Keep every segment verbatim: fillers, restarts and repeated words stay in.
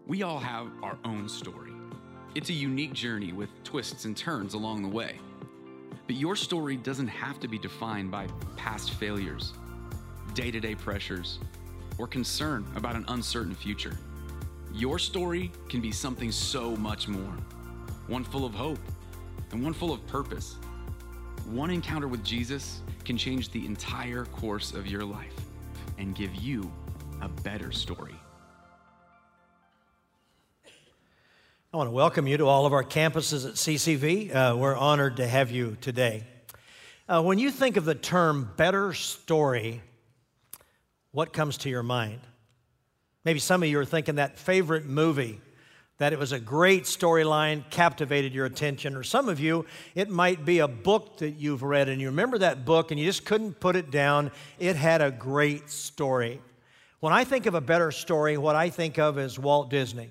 We all have our own story. It's a unique journey with twists and turns along the way. But your story doesn't have to be defined by past failures, day-to-day pressures, or concern about an uncertain future. Your story can be something so much more. One full of hope and one full of purpose. One encounter with Jesus can change the entire course of your life and give you a better story. I want to welcome you to all of our campuses at C C V. Uh, we're honored to have you today. Uh, when you think of the term better story, what comes to your mind? Maybe some of you are thinking that favorite movie, that it was a great storyline, captivated your attention. Or some of you, it might be a book that you've read and you remember that book and you just couldn't put it down. It had a great story. When I think of a better story, what I think of is Walt Disney.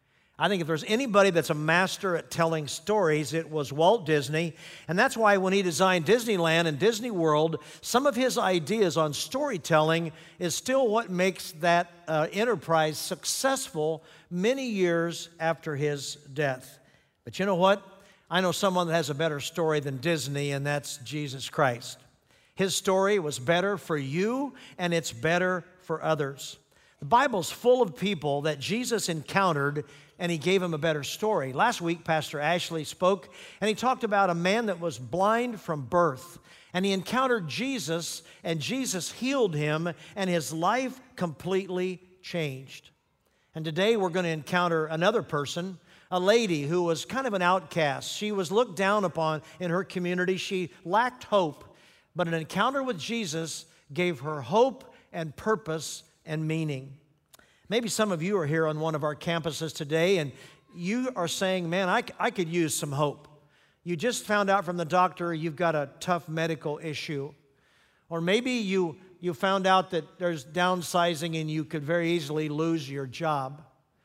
I think if there's anybody that's a master at telling stories, it was Walt Disney. And that's why when he designed Disneyland and Disney World, some of his ideas on storytelling is still what makes that uh, enterprise successful many years after his death. But you know what? I know someone that has a better story than Disney, and that's Jesus Christ. His story was better for you, and it's better for others. The Bible's full of people that Jesus encountered and he gave him a better story. Last week, Pastor Ashley spoke, and he talked about a man that was blind from birth, and he encountered Jesus, and Jesus healed him, and his life completely changed. And today, we're going to encounter another person, a lady who was kind of an outcast. She was looked down upon in her community. She lacked hope, but an encounter with Jesus gave her hope and purpose and meaning. Maybe some of you are here on one of our campuses today and you are saying, man, I, I could use some hope. You just found out from the doctor you've got a tough medical issue. Or maybe you, you found out that there's downsizing and you could very easily lose your job.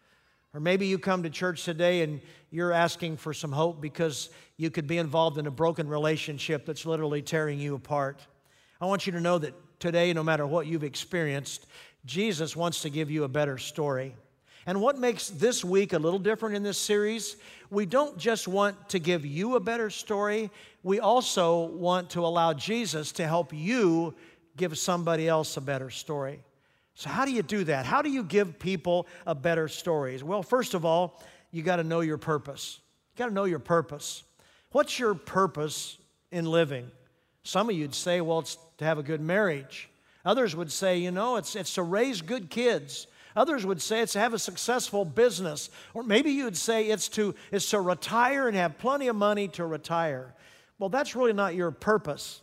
Or maybe you come to church today and you're asking for some hope because you could be involved in a broken relationship that's literally tearing you apart. I want you to know that today, no matter what you've experienced, Jesus wants to give you a better story. And what makes this week a little different in this series, we don't just want to give you a better story, we also want to allow Jesus to help you give somebody else a better story. So how do you do that? How do you give people a better story? Well, first of all, you got to know your purpose. You got to know your purpose. What's your purpose in living? Some of you'd say, well, it's to have a good marriage. Others would say, you know, it's, it's to raise good kids. Others would say it's to have a successful business. Or maybe you'd say it's to, it's to retire and have plenty of money to retire. Well, that's really not your purpose.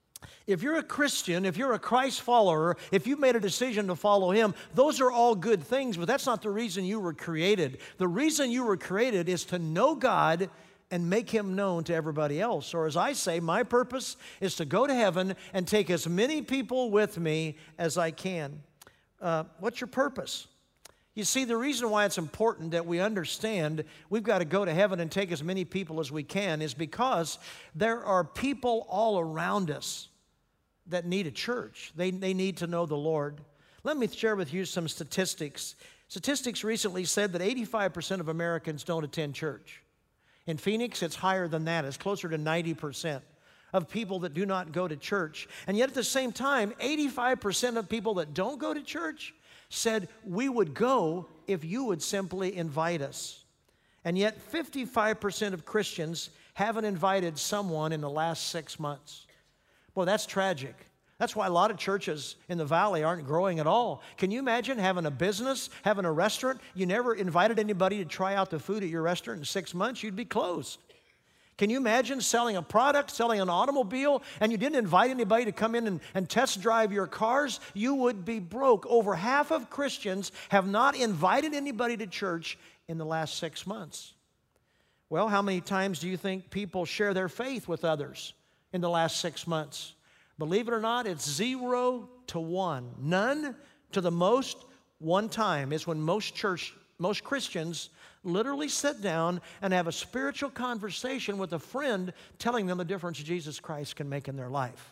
If you're a Christian, if you're a Christ follower, if you've made a decision to follow Him, those are all good things, but that's not the reason you were created. The reason you were created is to know God and make Him known to everybody else. Or as I say, my purpose is to go to heaven and take as many people with me as I can. Uh, what's your purpose? You see, the reason why it's important that we understand we've got to go to heaven and take as many people as we can is because there are people all around us that need a church. They, they need to know the Lord. Let me share with you some statistics. Statistics recently said that eighty-five percent of Americans don't attend church. In Phoenix, it's higher than that. It's closer to ninety percent of people that do not go to church. And yet at the same time, eighty-five percent of people that don't go to church said, we would go if you would simply invite us. And yet fifty-five percent of Christians haven't invited someone in the last six months. Boy, that's tragic. That's why a lot of churches in the valley aren't growing at all. Can you imagine having a business, having a restaurant? You never invited anybody to try out the food at your restaurant in six months, you'd be closed. Can you imagine selling a product, selling an automobile, and you didn't invite anybody to come in and, and test drive your cars? You would be broke. Over half of Christians have not invited anybody to church in the last six months. Well, how many times do you think people share their faith with others in the last six months? Believe it or not, it's zero to one. None to the most. One time is when most church, most Christians literally sit down and have a spiritual conversation with a friend telling them the difference Jesus Christ can make in their life.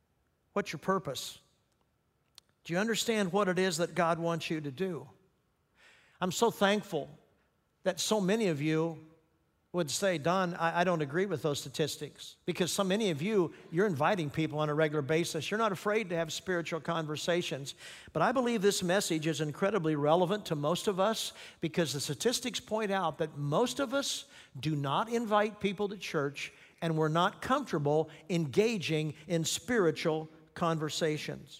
What's your purpose? Do you understand what it is that God wants you to do? I'm so thankful that so many of you would say, Don, I, I don't agree with those statistics, because so many of you, you're inviting people on a regular basis. You're not afraid to have spiritual conversations. But I believe this message is incredibly relevant to most of us, because the statistics point out that most of us do not invite people to church, and we're not comfortable engaging in spiritual conversations.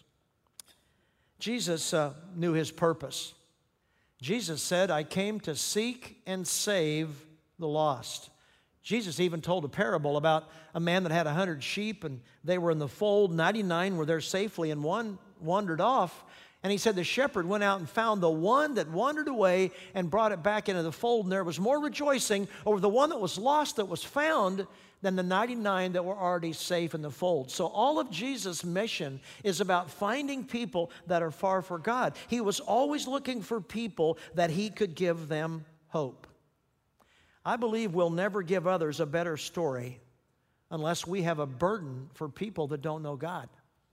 Jesus uh, knew his purpose. Jesus said, I came to seek and save the lost. Jesus even told a parable about a man that had a hundred sheep, and they were in the fold, ninety-nine were there safely, and one wandered off. And he said the shepherd went out and found the one that wandered away and brought it back into the fold, and there was more rejoicing over the one that was lost that was found than the ninety-nine that were already safe in the fold. So all of Jesus' mission is about finding people that are far from God. He was always looking for people that he could give them hope. I believe we'll never give others a better story unless we have a burden for people that don't know God.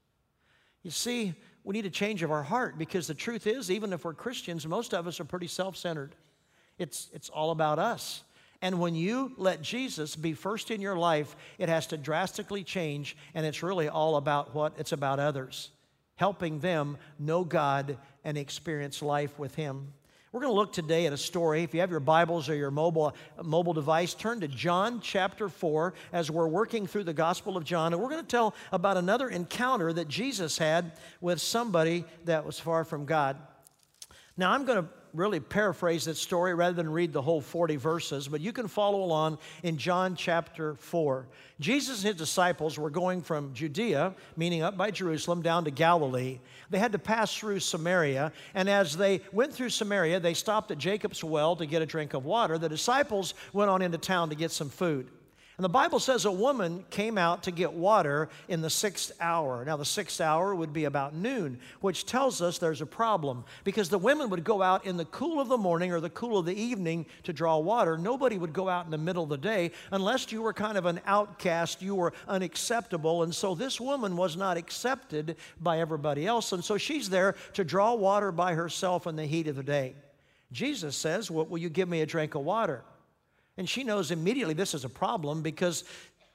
You see, we need a change of our heart, because the truth is, even if we're Christians, most of us are pretty self-centered. It's, it's all about us. And when you let Jesus be first in your life, it has to drastically change, and it's really all about what? It's about others, helping them know God and experience life with Him. We're going to look today at a story. If you have your Bibles or your mobile, mobile device, turn to John chapter four as we're working through the Gospel of John. And we're going to tell about another encounter that Jesus had with somebody that was far from God. Now, I'm going to really paraphrase this story rather than read the whole forty verses, but you can follow along in John chapter four. Jesus and his disciples were going from Judea, meaning up by Jerusalem, down to Galilee. They had to pass through Samaria, and as they went through Samaria, they stopped at Jacob's well to get a drink of water. The disciples went on into town to get some food. And the Bible says a woman came out to get water in the sixth hour. Now, the sixth hour would be about noon, which tells us there's a problem, because the women would go out in the cool of the morning or the cool of the evening to draw water. Nobody would go out in the middle of the day unless you were kind of an outcast, you were unacceptable. And so this woman was not accepted by everybody else. And so she's there to draw water by herself in the heat of the day. Jesus says, "Well, will you give me a drink of water?" And she knows immediately this is a problem, because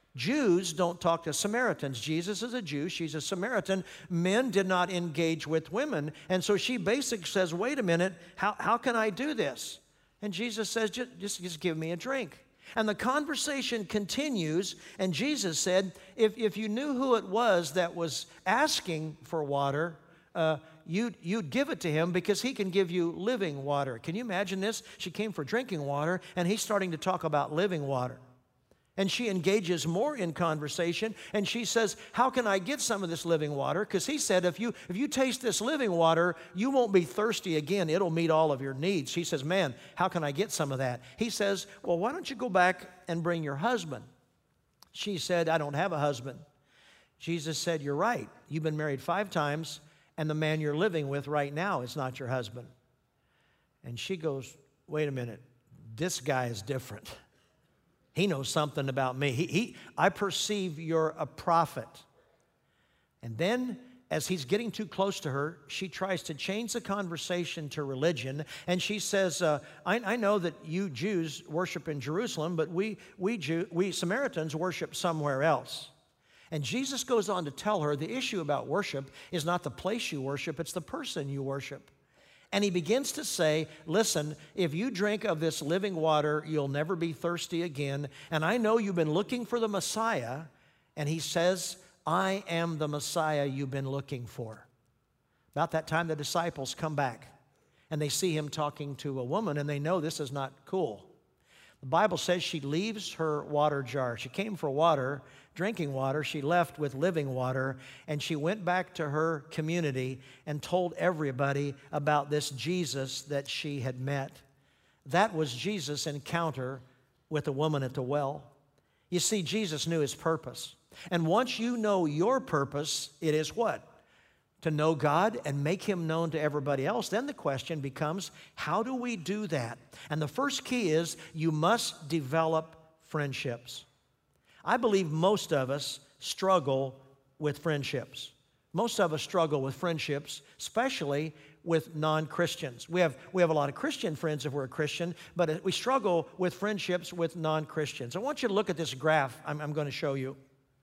Jews don't talk to Samaritans. Jesus is a Jew. She's a Samaritan. Men did not engage with women. And so she basically says, wait a minute, how, how can I do this? And Jesus says, just, just, just give me a drink. And the conversation continues, and Jesus said, if, if you knew who it was that was asking for water, uh, You'd, you'd give it to him, because he can give you living water. Can you imagine this? She came for drinking water, and he's starting to talk about living water. And she engages more in conversation, and she says, how can I get some of this living water? Because he said, if you, if you taste this living water, you won't be thirsty again. It'll meet all of your needs. She says, man, how can I get some of that? He says, well, why don't you go back and bring your husband? She said, I don't have a husband. Jesus said, you're right. You've been married five times, and the man you're living with right now is not your husband. And she goes, wait a minute, this guy is different. He knows something about me. He, he, I perceive you're a prophet. And then, as he's getting too close to her, she tries to change the conversation to religion, and she says, uh, I, I know that you Jews worship in Jerusalem, but we, we, Jew, we Samaritans worship somewhere else. And Jesus goes on to tell her the issue about worship is not the place you worship, it's the person you worship. And he begins to say, listen, if you drink of this living water, you'll never be thirsty again. And I know you've been looking for the Messiah. And he says, I am the Messiah you've been looking for. About that time, the disciples come back, and they see him talking to a woman, and they know this is not cool. The Bible says she leaves her water jar. She came for water, drinking water. She left with living water, and she went back to her community and told everybody about this Jesus that she had met. That was Jesus' encounter with the woman at the well. You see, Jesus knew his purpose. And once you know your purpose, it is what? To know God and make him known to everybody else. Then the question becomes, how do we do that? And the first key is you must develop friendships. I believe most of us struggle with friendships. Most of us struggle with friendships, especially with non-Christians. We have, we have a lot of Christian friends if we're a Christian, but we struggle with friendships with non-Christians. I want you to look at this graph I'm, I'm going to show you.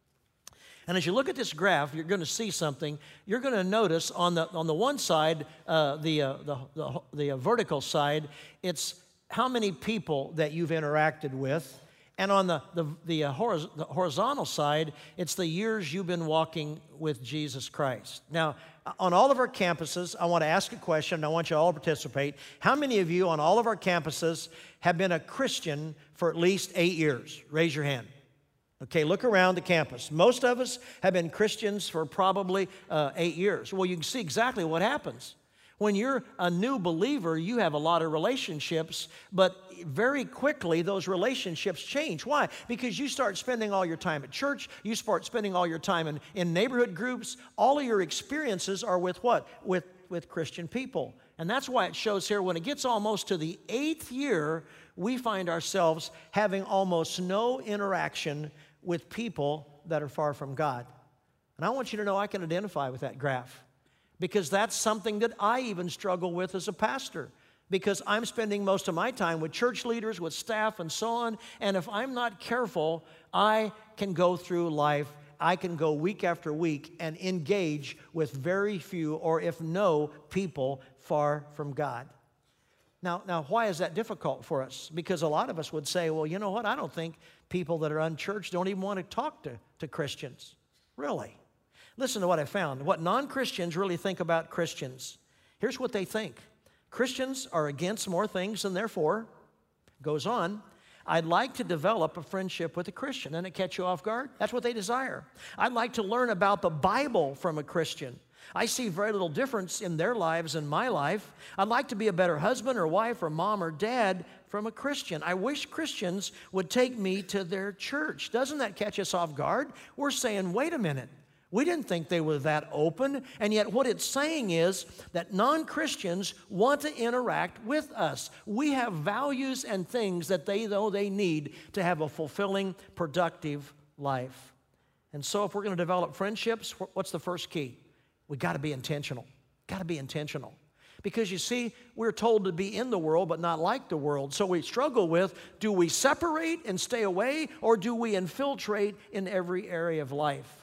And as you look at this graph, you're going to see something. You're going to notice on the, on the one side, uh, the, uh, the, the, the uh, vertical side, it's how many people that you've interacted with. And on the, the, the, uh, horiz- the horizontal side, it's the years you've been walking with Jesus Christ. Now, on all of our campuses, I want to ask a question, and I want you all to participate. How many of you on all of our campuses have been a Christian for at least eight years? Raise your hand. Okay, look around the campus. Most of us have been Christians for probably uh, eight years. Well, you can see exactly what happens. When you're a new believer, you have a lot of relationships, but very quickly those relationships change. Why? Because you start spending all your time at church, you start spending all your time in, in neighborhood groups. All of your experiences are with what? With, with Christian people. And that's why it shows here when it gets almost to the eighth year, we find ourselves having almost no interaction with people that are far from God. And I want you to know I can identify with that graph, because that's something that I even struggle with as a pastor, because I'm spending most of my time with church leaders, with staff, and so on. And if I'm not careful, I can go through life, I can go week after week and engage with very few or if no people far from God. Now, now, why is that difficult for us? Because a lot of us would say, well, you know what? I don't think people that are unchurched don't even want to talk to, to Christians. Really? Listen to what I found. What non-Christians really think about Christians. Here's what they think. Christians are against more things than they're for. Goes on. I'd like to develop a friendship with a Christian. Doesn't it catch you off guard? That's what they desire. I'd like to learn about the Bible from a Christian. I see very little difference in their lives and my life. I'd like to be a better husband or wife or mom or dad from a Christian. I wish Christians would take me to their church. Doesn't that catch us off guard? We're saying, wait a minute. We didn't think they were that open, and yet what it's saying is that non-Christians want to interact with us. We have values and things that they know they need to have a fulfilling, productive life. And so if we're going to develop friendships, what's the first key? We got to be intentional. Got to be intentional. Because you see, we're told to be in the world but not like the world. So we struggle with, do we separate and stay away, or do we infiltrate in every area of life?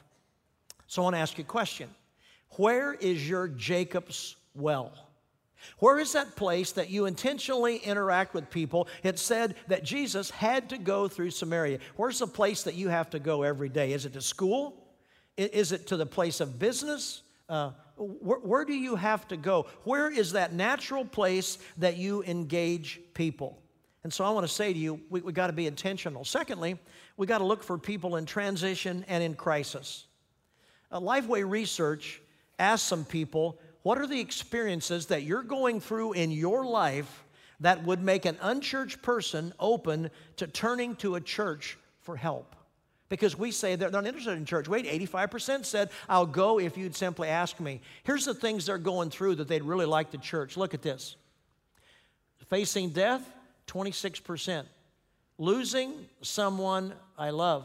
So I want to ask you a question. Where is your Jacob's well? Where is that place that you intentionally interact with people? It said that Jesus had to go through Samaria. Where's the place that you have to go every day? Is it to school? Is it to the place of business? Uh, where, where do you have to go? Where is that natural place that you engage people? And so I want to say to you, we, we got to be intentional. Secondly, we got to look for people in transition and in crisis. Uh, Lifeway Research asked some people, what are the experiences that you're going through in your life that would make an unchurched person open to turning to a church for help? Because we say they're not interested in church. Wait, eighty-five percent said, I'll go if you'd simply ask me. Here's the things they're going through that they'd really like the church. Look at this. Facing death, twenty-six percent. Losing someone I love,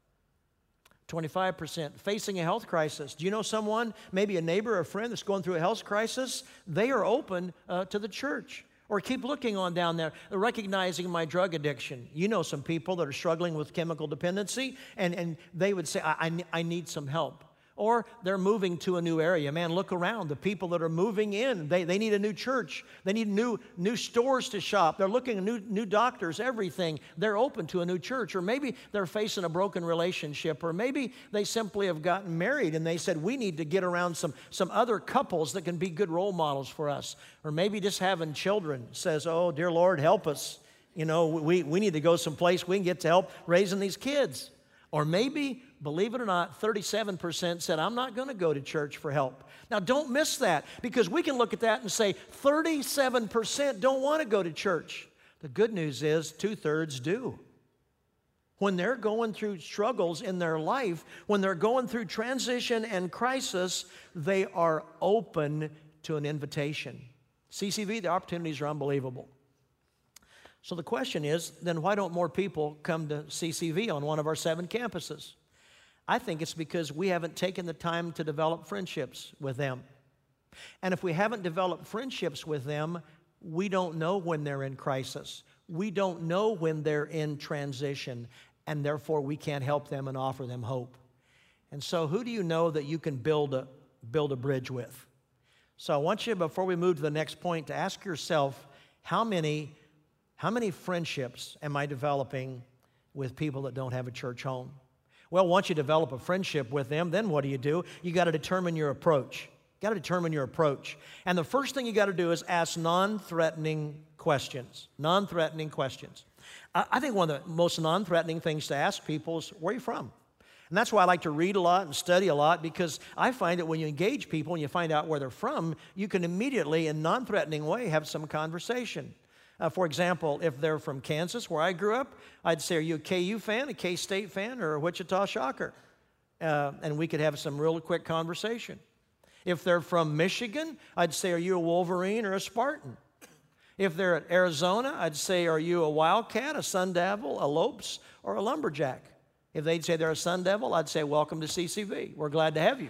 twenty-five percent. Facing a health crisis. Do you know someone, maybe a neighbor or a friend that's going through a health crisis? They are open uh, to the church. Or keep looking on down there, recognizing my drug addiction. You know some people that are struggling with chemical dependency, and, and they would say, I, I, I need some help. Or they're moving to a new area. Man, look around. The people that are moving in, they, they need a new church. They need new, new stores to shop. They're looking at new, new doctors, everything. They're open to a new church. Or maybe they're facing a broken relationship. Or maybe they simply have gotten married and they said, we need to get around some, some other couples that can be good role models for us. Or maybe just having children says, oh, dear Lord, help us. You know, we, we need to go someplace we can get to help raising these kids. Or maybe, believe it or not, thirty-seven percent said, I'm not going to go to church for help. Now, don't miss that, because we can look at that and say thirty-seven percent don't want to go to church. The good news is two-thirds do. When they're going through struggles in their life, when they're going through transition and crisis, they are open to an invitation. C C V, the opportunities are unbelievable. So the question is, then why don't more people come to C C V on one of our seven campuses? I think it's because we haven't taken the time to develop friendships with them. And if we haven't developed friendships with them, we don't know when they're in crisis. We don't know when they're in transition, and therefore we can't help them and offer them hope. And so who do you know that you can build a, build a bridge with? So I want you, before we move to the next point, to ask yourself, how many, how many friendships am I developing with people that don't have a church home? Well, once you develop a friendship with them, then what do you do? You got to determine your approach. You got to determine your approach. And the first thing you got to do is ask non-threatening questions. Non-threatening questions. I, I think one of the most non-threatening things to ask people is, where are you from? And that's why I like to read a lot and study a lot, because I find that when you engage people and you find out where they're from, you can immediately, in a non-threatening way, have some conversation. Uh, for example, if they're from Kansas, where I grew up, I'd say, are you a K U fan, a K-State fan, or a Wichita Shocker? Uh, and we could have some real quick conversation. If they're from Michigan, I'd say, are you a Wolverine or a Spartan? If they're at Arizona, I'd say, are you a Wildcat, a Sun Devil, a Lopes, or a Lumberjack? If they'd say they're a Sun Devil, I'd say, welcome to C C V. We're glad to have you.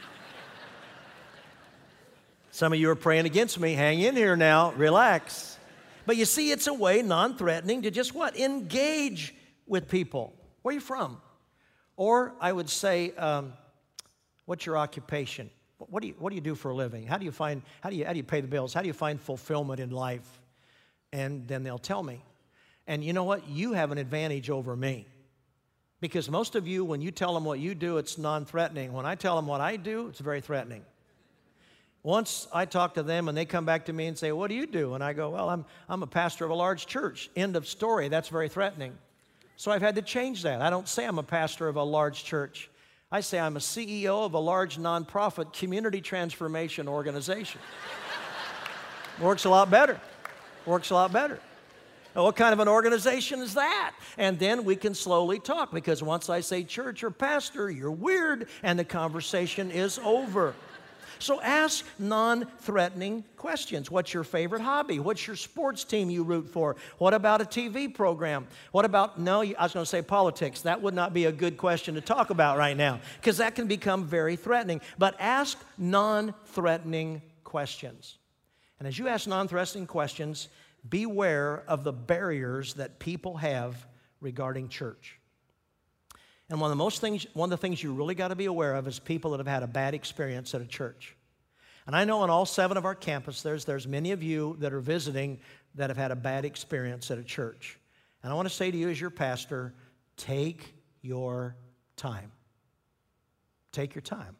Some of you are praying against me. Hang in here now. Relax. But you see, it's a way, non-threatening, to just what? Engage with people. Where are you from? Or I would say, um, what's your occupation? What do you, what do you do for a living? How do you find, how do you, how do you pay the bills? How do you find fulfillment in life? And then they'll tell me. And you know what? You have an advantage over me. Because most of you, when you tell them what you do, it's non-threatening. When I tell them what I do, it's very threatening. Once I talk to them and they come back to me and say, what do you do? And I go, well, I'm, I'm a pastor of a large church. End of story. That's very threatening. So I've had to change that. I don't say I'm a pastor of a large church. I say I'm a C E O of a large nonprofit community transformation organization. Works a lot better. Works a lot better. Now, what kind of an organization is that? And then we can slowly talk, because once I say church or pastor, you're weird, and the conversation is over. So ask non-threatening questions. What's your favorite hobby? What's your sports team you root for? What about a T V program? What about, no, I was going to say politics. That would not be a good question to talk about right now, because that can become very threatening. But ask non-threatening questions. And as you ask non-threatening questions, beware of the barriers that people have regarding church. And one of the most things, one of the things you really got to be aware of is people that have had a bad experience at a church. And I know on all seven of our campuses, there's, there's many of you that are visiting that have had a bad experience at a church. And I want to say to you as your pastor, take your time. Take your time.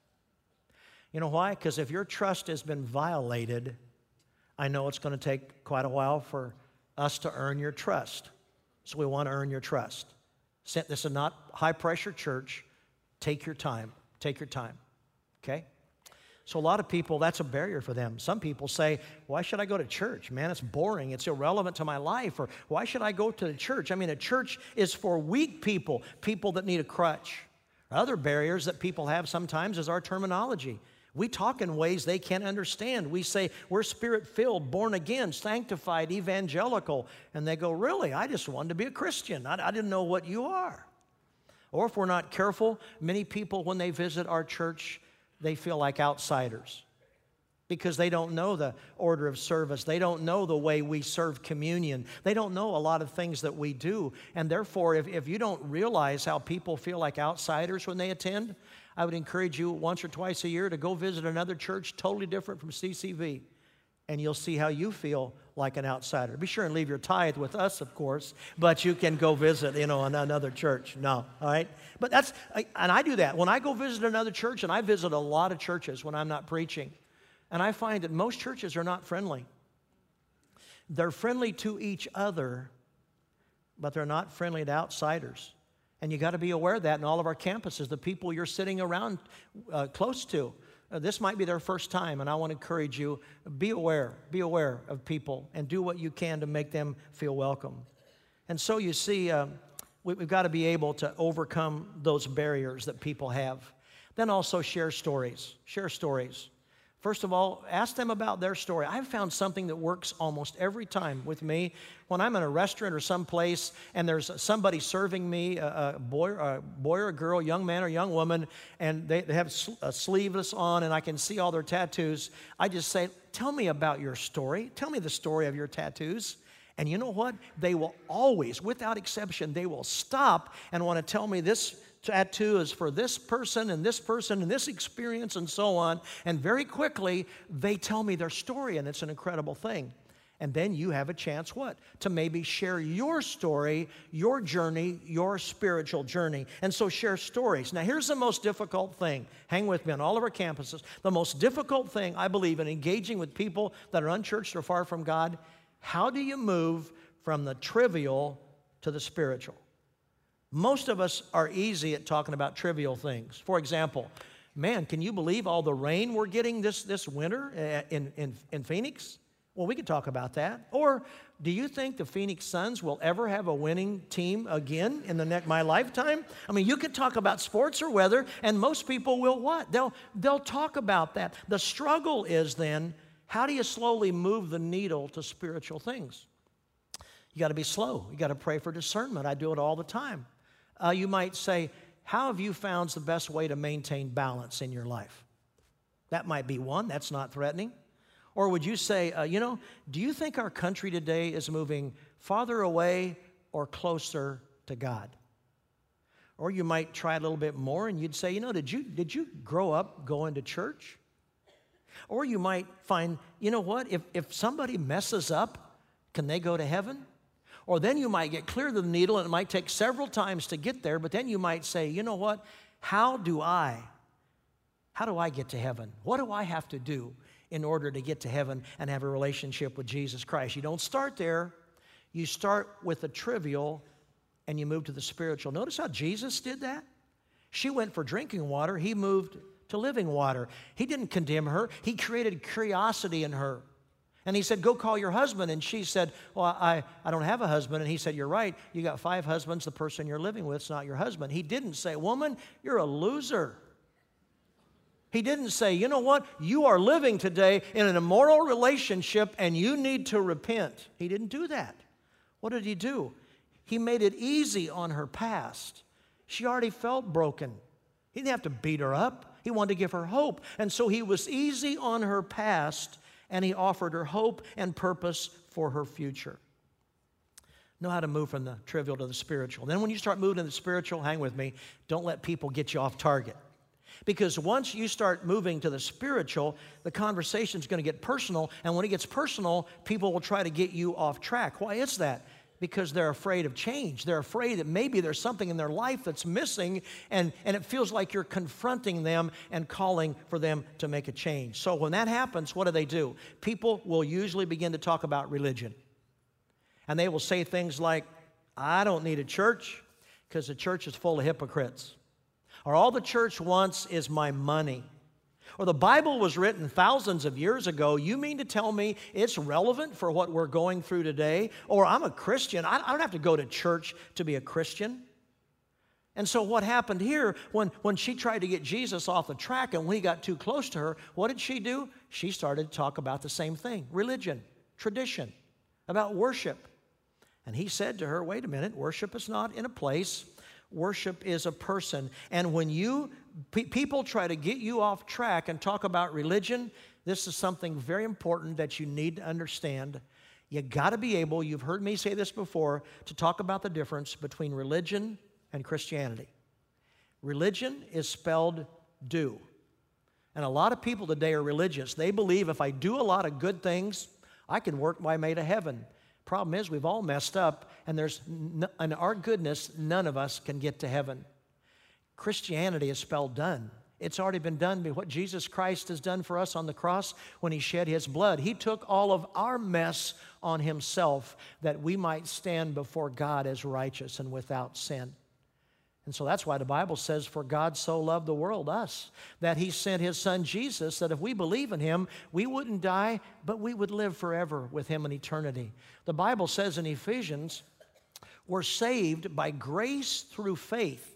You know why? Because if your trust has been violated, I know it's going to take quite a while for us to earn your trust. So we want to earn your trust. This is not high-pressure church. Take your time. Take your time. Okay? So a lot of people, that's a barrier for them. Some people say, why should I go to church? Man, it's boring. It's irrelevant to my life. Or why should I go to the church? I mean, a church is for weak people, people that need a crutch. Other barriers that people have sometimes is our terminology. We talk in ways they can't understand. We say, we're spirit-filled, born again, sanctified, evangelical. And they go, really? I just wanted to be a Christian. I, I didn't know what you are. Or if we're not careful, many people, when they visit our church, they feel like outsiders because they don't know the order of service. They don't know the way we serve communion. They don't know a lot of things that we do. And therefore, if, if you don't realize how people feel like outsiders when they attend, I would encourage you once or twice a year to go visit another church totally different from C C V, and you'll see how you feel like an outsider. Be sure and leave your tithe with us, of course, but you can go visit, you know, another church. No, all right? But that's, and I do that. When I go visit another church, and I visit a lot of churches when I'm not preaching, and I find that most churches are not friendly. They're friendly to each other, but they're not friendly to outsiders. And you got to be aware of that in all of our campuses, the people you're sitting around uh, close to. Uh, this might be their first time, and I want to encourage you, be aware, be aware of people, and do what you can to make them feel welcome. And so you see, uh, we, we've got to be able to overcome those barriers that people have. Then also share stories. Share stories. First of all, ask them about their story. I've found something that works almost every time with me. When I'm in a restaurant or someplace and there's somebody serving me, a, a, boy, a boy or a girl, young man or young woman, and they, they have a sleeveless on and I can see all their tattoos, I just say, tell me about your story. Tell me the story of your tattoos. And you know what? They will always, without exception, they will stop and want to tell me this tattoo is for this person and this person and this experience and so on. And very quickly, they tell me their story, and it's an incredible thing. And then you have a chance, what? To maybe share your story, your journey, your spiritual journey. And so share stories. Now, here's the most difficult thing. Hang with me on all of our campuses. The most difficult thing, I believe, in engaging with people that are unchurched or far from God, how do you move from the trivial to the spiritual? Most of us are easy at talking about trivial things. For example, man, can you believe all the rain we're getting this, this winter in, in, in Phoenix? Well, we could talk about that. Or do you think the Phoenix Suns will ever have a winning team again in the next, my lifetime? I mean, you could talk about sports or weather, and most people will what? They'll, they'll talk about that. The struggle is then, how do you slowly move the needle to spiritual things? You got to be slow. You got to pray for discernment. I do it all the time. Uh, you might say, how have you found the best way to maintain balance in your life? That might be one. That's not threatening. Or would you say, uh, you know, do you think our country today is moving farther away or closer to God? Or you might try a little bit more and you'd say, you know, did you, did you grow up going to church? Or you might find, you know what, if, if somebody messes up, can they go to heaven? Or then you might get clear of the needle, and it might take several times to get there, but then you might say, you know what, how do I, how do I get to heaven? What do I have to do in order to get to heaven and have a relationship with Jesus Christ? You don't start there. You start with the trivial, and you move to the spiritual. Notice how Jesus did that. She went for drinking water. He moved to living water. He didn't condemn her. He created curiosity in her. And he said, go call your husband. And she said, well, I, I don't have a husband. And he said, you're right. You got five husbands. The person you're living with is not your husband. He didn't say, woman, you're a loser. He didn't say, you know what? You are living today in an immoral relationship and you need to repent. He didn't do that. What did he do? He made it easy on her past. She already felt broken. He didn't have to beat her up. He wanted to give her hope. And so he was easy on her past, and he offered her hope and purpose for her future. Know how to move from the trivial to the spiritual. Then when you start moving to the spiritual, hang with me, don't let people get you off target. Because once you start moving to the spiritual, the conversation is going to get personal, and when it gets personal, people will try to get you off track. Why is that? Because they're afraid of change. They're afraid that maybe there's something in their life that's missing, and, and it feels like you're confronting them and calling for them to make a change. So when that happens, what do they do? People will usually begin to talk about religion. And they will say things like, I don't need a church because the church is full of hypocrites. Or all the church wants is my money. Or the Bible was written thousands of years ago. You mean to tell me it's relevant for what we're going through today? Or I'm a Christian. I don't have to go to church to be a Christian. And so what happened here, when, when she tried to get Jesus off the track and when he got too close to her, what did she do? She started to talk about the same thing, religion, tradition, about worship. And he said to her, wait a minute, worship is not in a place. Worship is a person. And when you pe- people try to get you off track and talk about religion, this is something very important that you need to understand. You got to be able, you've heard me say this before, to talk about the difference between religion and Christianity. Religion is spelled do. And a lot of people today are religious. They believe if I do a lot of good things, I can work my way to heaven. Problem is, we've all messed up, and there's n- in our goodness, none of us can get to heaven. Christianity is spelled done. It's already been done by what Jesus Christ has done for us on the cross when he shed his blood. He took all of our mess on himself that we might stand before God as righteous and without sin. And so that's why the Bible says, for God so loved the world, us, that he sent his son Jesus, that if we believe in him, we wouldn't die, but we would live forever with him in eternity. The Bible says in Ephesians, we're saved by grace through faith,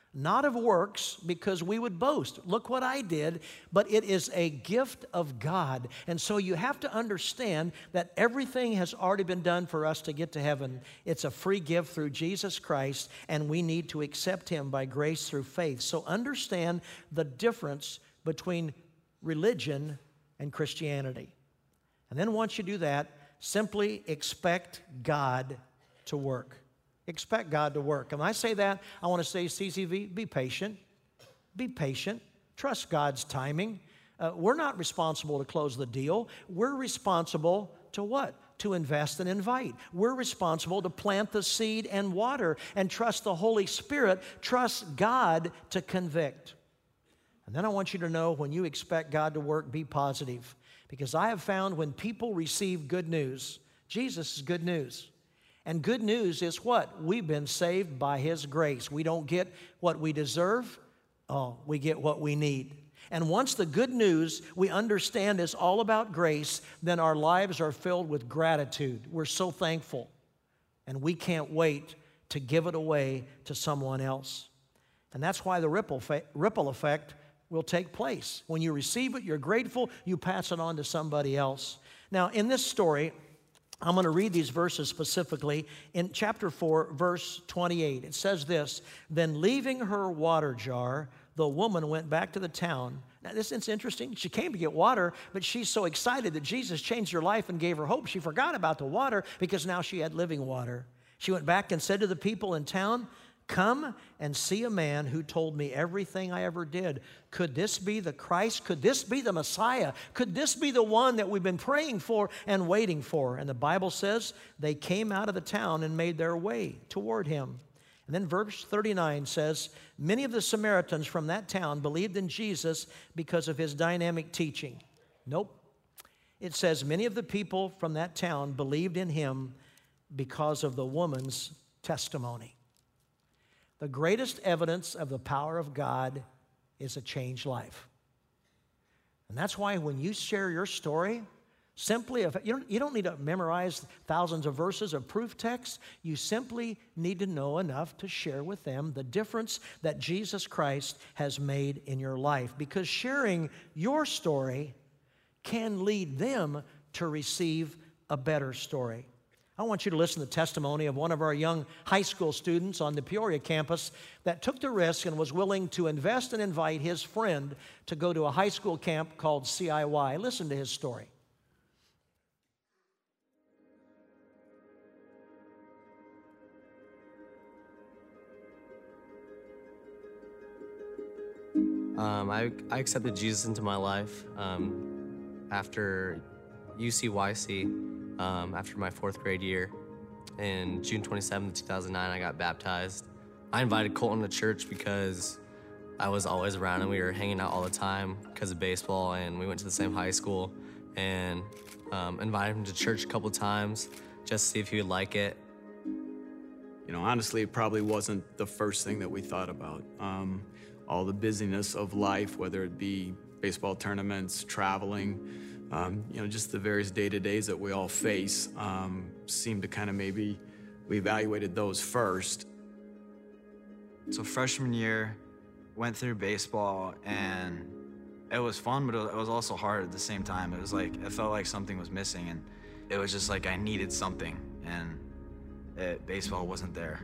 not of works, because we would boast. Look what I did, but it is a gift of God. And so you have to understand that everything has already been done for us to get to heaven. It's a free gift through Jesus Christ, and we need to accept Him by grace through faith. So understand the difference between religion and Christianity. And then once you do that, simply expect God to work. Expect God to work. And when I say that, I want to say, C C V, be patient. Be patient. Trust God's timing. Uh, we're not responsible to close the deal. We're responsible to what? To invest and invite. We're responsible to plant the seed and water and trust the Holy Spirit. Trust God to convict. And then I want you to know, when you expect God to work, be positive. Because I have found when people receive good news, Jesus is good news. And good news is what? We've been saved by His grace. We don't get what we deserve. Oh, we get what we need. And once the good news we understand is all about grace, then our lives are filled with gratitude. We're so thankful. And we can't wait to give it away to someone else. And that's why the ripple, fa- ripple effect will take place. When you receive it, you're grateful, you pass it on to somebody else. Now, in this story, I'm going to read these verses specifically. In chapter four, verse twenty-eight, it says this: "Then leaving her water jar, the woman went back to the town." Now, this is interesting. She came to get water, but she's so excited that Jesus changed her life and gave her hope, she forgot about the water because now she had living water. She went back and said to the people in town, "Come and see a man who told me everything I ever did. Could this be the Christ? Could this be the Messiah? Could this be the one that we've been praying for and waiting for?" And the Bible says they came out of the town and made their way toward him. And then verse thirty-nine says, "Many of the Samaritans from that town believed in Jesus because of His dynamic teaching." Nope. It says many of the people from that town believed in Him because of the woman's testimony. The greatest evidence of the power of God is a changed life. And that's why when you share your story, simply, if you don't, you don't need to memorize thousands of verses of proof text. You simply need to know enough to share with them the difference that Jesus Christ has made in your life. Because sharing your story can lead them to receive a better story. I want you to listen to the testimony of one of our young high school students on the Peoria campus that took the risk and was willing to invest and invite his friend to go to a high school camp called C I Y. Listen to his story. Um, I, I accepted Jesus into my life um, after U C Y C. Um, after my fourth grade year. In June twenty-seventh, two thousand nine, I got baptized. I invited Colton to church because I was always around and we were hanging out all the time because of baseball, and we went to the same high school, and um, invited him to church a couple times just to see if he would like it. You know, honestly, it probably wasn't the first thing that we thought about. Um, all the busyness of life, whether it be baseball tournaments, traveling, Um, you know, just the various day-to-days that we all face um, seem to kind of maybe, we evaluated those first. So freshman year, went through baseball, and it was fun, but it was also hard at the same time. It was like, it felt like something was missing, and it was just like I needed something, and it, baseball wasn't there.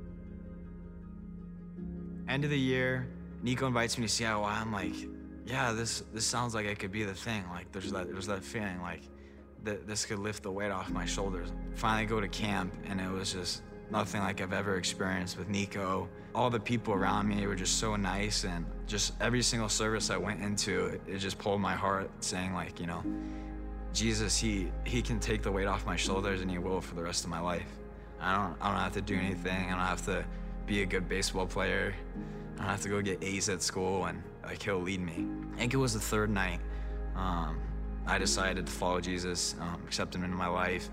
End of the year, Nico invites me to C I Y. I'm like, yeah, this this sounds like it could be the thing. Like there's that there's that feeling like that this could lift the weight off my shoulders. Finally go to camp, and it was just nothing like I've ever experienced with Nico. All the people around me were just so nice, and just every single service I went into, it, it just pulled my heart, saying like, you know, Jesus, he he can take the weight off my shoulders, and He will for the rest of my life. I don't I don't have to do anything. I don't have to be a good baseball player. I don't have to go get A's at school, and like He'll lead me. I think it was the third night, um, I decided to follow Jesus, um, accept Him into my life.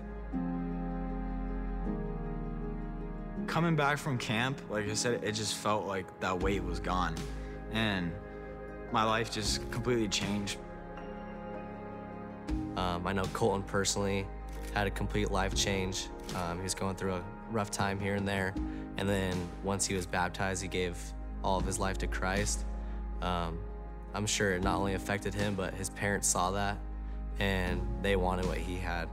Coming back from camp, like I said, it just felt like that weight was gone, and my life just completely changed. Um, I know Colton personally had a complete life change. Um, he was going through a rough time here and there, and then once he was baptized, he gave all of his life to Christ. Um, I'm sure it not only affected him, but his parents saw that, and they wanted what he had.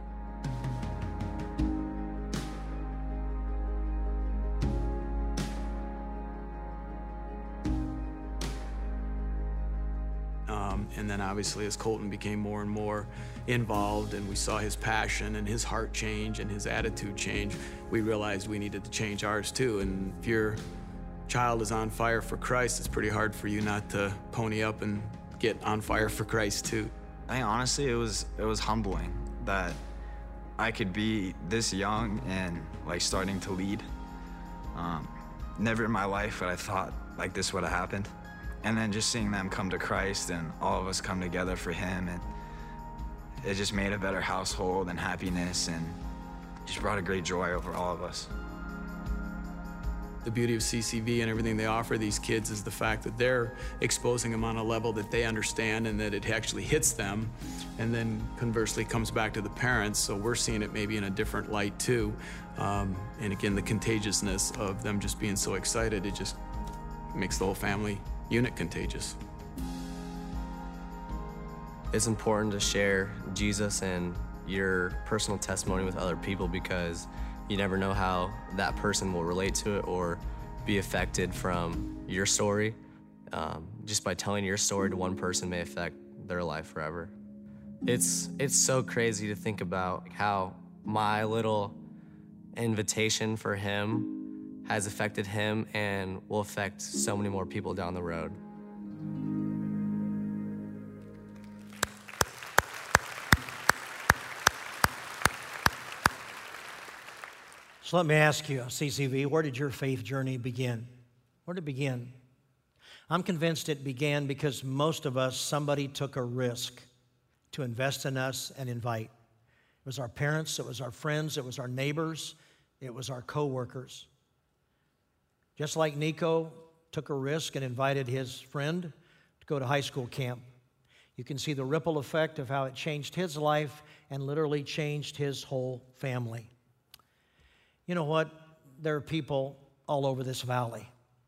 Um, and then obviously as Colton became more and more involved and we saw his passion and his heart change and his attitude change, we realized we needed to change ours too. And if your child is on fire for Christ, it's pretty hard for you not to pony up and get on fire for Christ too. I think honestly, it was it was humbling that I could be this young and like starting to lead. Um, never in my life would I thought like this would have happened. And then just seeing them come to Christ and all of us come together for him, and it just made a better household and happiness, and just brought a great joy over all of us. The beauty of C C V and everything they offer these kids is the fact that they're exposing them on a level that they understand and that it actually hits them, and then conversely comes back to the parents, so we're seeing it maybe in a different light too. Um, and again, the contagiousness of them just being so excited, it just makes the whole family unit contagious. It's important to share Jesus and your personal testimony with other people, because you never know how that person will relate to it or be affected from your story. Um, just by telling your story to one person may affect their life forever. It's, it's so crazy to think about how my little invitation for him has affected him and will affect so many more people down the road. So let me ask you, C C V, where did your faith journey begin? Where did it begin? I'm convinced it began because most of us, somebody took a risk to invest in us and invite. It was our parents, it was our friends, it was our neighbors, it was our coworkers. Just like Nico took a risk and invited his friend to go to high school camp. You can see the ripple effect of how it changed his life and literally changed his whole family. You know what? There are people all over this valley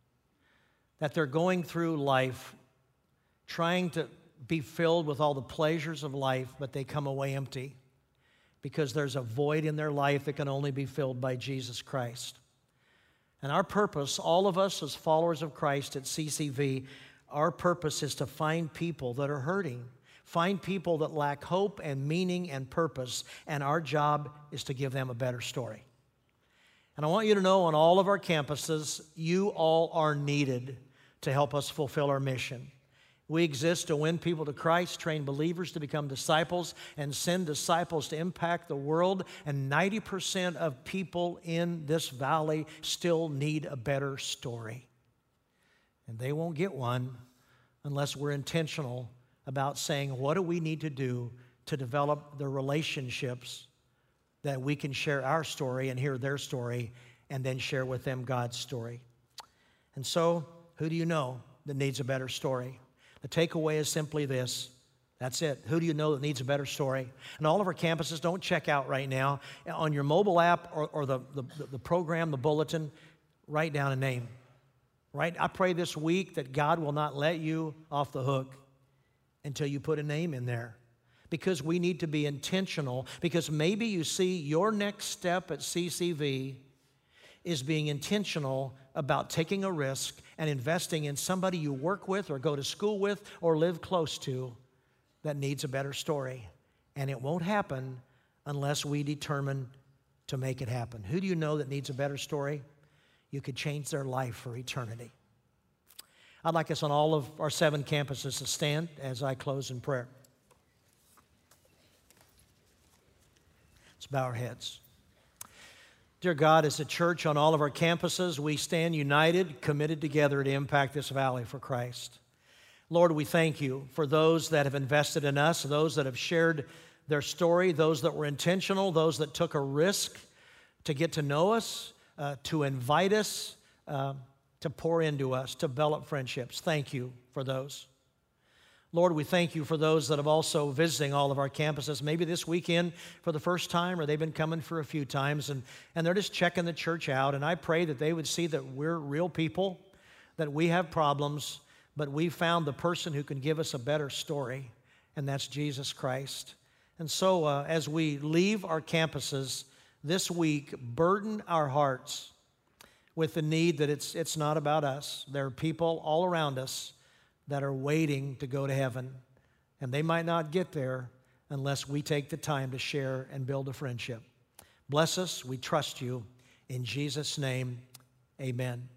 that they're going through life trying to be filled with all the pleasures of life, but they come away empty because there's a void in their life that can only be filled by Jesus Christ. And our purpose, all of us as followers of Christ at C C V, our purpose is to find people that are hurting, find people that lack hope and meaning and purpose, and our job is to give them a better story. And I want you to know on all of our campuses, you all are needed to help us fulfill our mission. We exist to win people to Christ, train believers to become disciples, and send disciples to impact the world. And ninety percent of people in this valley still need a better story. And they won't get one unless we're intentional about saying, what do we need to do to develop the relationships that we can share our story and hear their story and then share with them God's story. And so, who do you know that needs a better story? The takeaway is simply this. That's it. Who do you know that needs a better story? And all of our campuses, don't check out right now. On your mobile app or, or the, the, the program, the bulletin, write down a name. Right? I pray this week that God will not let you off the hook until you put a name in there. Because we need to be intentional, because maybe you see your next step at C C V is being intentional about taking a risk and investing in somebody you work with or go to school with or live close to that needs a better story. And it won't happen unless we determine to make it happen. Who do you know that needs a better story? You could change their life for eternity. I'd like us on all of our seven campuses to stand as I close in prayer. Let's bow our heads. Dear God, as a church on all of our campuses, we stand united, committed together to impact this valley for Christ. Lord, we thank you for those that have invested in us, those that have shared their story, those that were intentional, those that took a risk to get to know us, uh, to invite us, uh, to pour into us, to develop friendships. Thank you for those. Lord, we thank you for those that have also visiting all of our campuses, maybe this weekend for the first time, or they've been coming for a few times, and, and they're just checking the church out. And I pray that they would see that we're real people, that we have problems, but we found the person who can give us a better story, and that's Jesus Christ. And so uh, as we leave our campuses this week, burden our hearts with the need that it's, it's not about us. There are people all around us that are waiting to go to heaven, and they might not get there unless we take the time to share and build a friendship. Bless us. We trust you. In Jesus' name, amen.